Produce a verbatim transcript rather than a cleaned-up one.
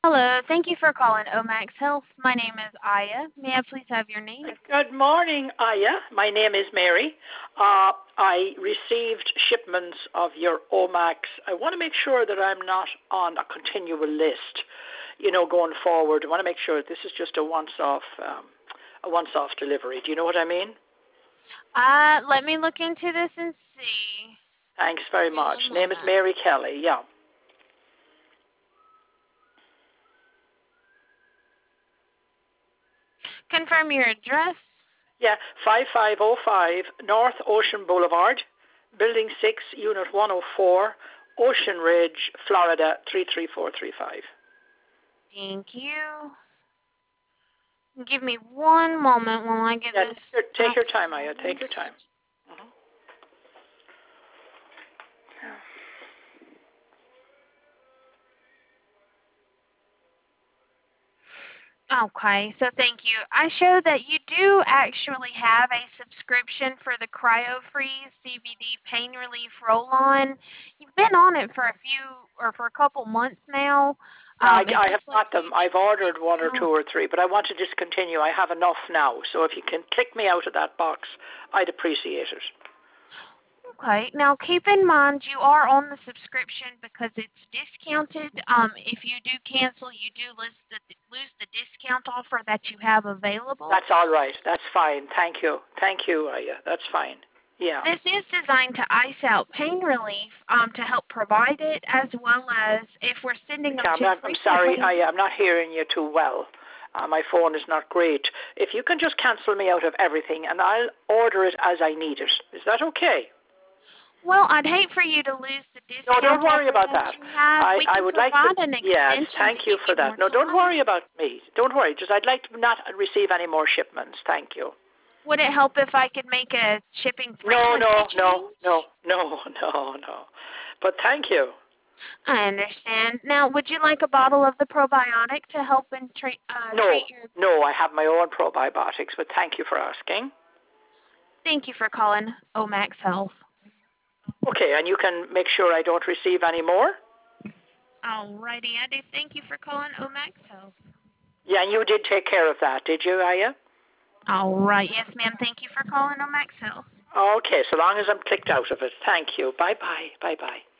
Hello, thank you for calling Omax Health. My name is Aya. May I please have your name? Good morning, Aya. My name is Mary. Uh, I received shipments of your Omax. I want to make sure that I'm not on a continual list, you know, going forward. I want to make sure this is just a once-off, um, a once-off delivery. Do you know what I mean? Uh, let me look into this and see. Thanks very Give me much. one Name is moment. Mary Kelly. Yeah. Confirm your address. Yeah. five five oh five North Ocean Boulevard, Building six, Unit one oh four, Ocean Ridge, Florida three three four three five. Thank you. Give me one moment while I get Yeah, this take your, take your time, Aya. Take your time. processed. Mhm. Okay, so thank you. I show that you do actually have a subscription for the CryoFreeze C B D Pain Relief Roll-On. You've been on it for a few or for a couple months now. Yeah, I, Um, it I have looks like got you them. did I've the ordered one or two discount. or three, but I want to discontinue. I have enough now. So if you can click me out of that box, I'd appreciate it. Okay, now keep in mind you are on the subscription because it's discounted. Um, if you do cancel, you do lose the lose the discount offer that you have available. That's all right. That's fine. Thank you. Thank you, Aya. That's fine. Yeah. This is designed to ice out pain relief um, to help provide it, as well as if we're sending them Okay, I'm, too not, I'm sorry, frequently. Aya. I'm not hearing you too well. Uh, my phone is not great. If you can just cancel me out of everything, and I'll order it as I need it. Is that okay? Well, I'd hate for you to lose the No, don't discount worry offer about that that. you have. I, We I can would like to, provide an yes, extension to thank you give for you that. more No, don't time. worry about me. Don't worry. Just I'd like to not receive any more shipments. Thank you. Would it help if I could make a shipping No, frequency no, no, no, change? no, no, no. But thank you. I understand. Now, would you like a bottle of the probiotic to help and treat uh, No, treat your? no, I have my own probiotics, but thank you for asking. Thank you for calling Omax Health. Okay, and you can make sure I don't receive any more? Alrighty, I do. Thank you for calling Omax Health. Yeah, and you did take care of that, did you, Aya? All right, yes, ma'am. Thank you for calling Omax Health. Okay, so long as I'm clicked out of it. Thank you. Bye-bye. Bye-bye.